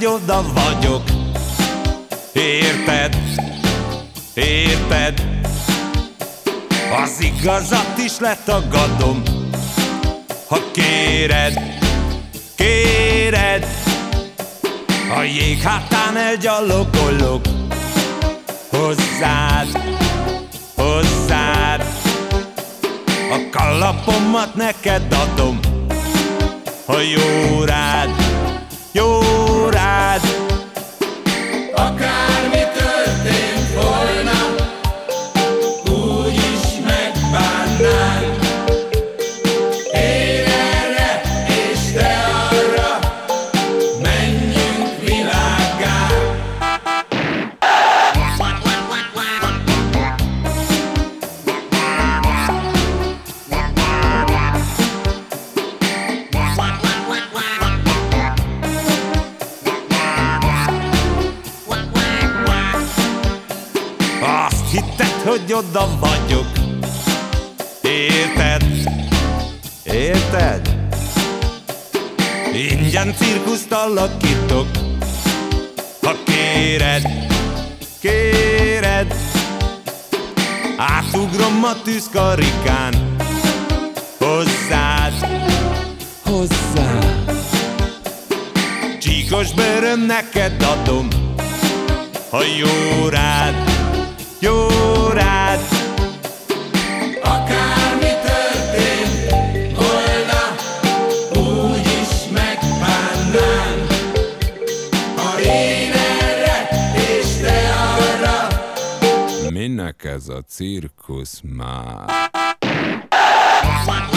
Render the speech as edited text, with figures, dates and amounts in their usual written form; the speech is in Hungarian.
hogy oda vagyok. Érted? Érted? Az igazat is letagadom. Ha kéred, kéred, a jég hátán elgyalogolok. Hozzád, hozzád, a kalapomat neked adom. Ha jó rád, jó rád, akármi történt volna, úgyis megbánnánk. Én erre és te arra, menjünk világgá. azt hitted, hogy oda vagyok. Érted? Érted? Ingyen cirkuszt alakítok. Ha kéred, kéred, átugrom a tűzkarikán. Hozzád, hozzád, csíkos bőröm neked adom. Ha jó rád, jó rád, Akármi történt volna, úgyis megbánnánk. Ha én erre és te arra, minek ez a cirkusz már?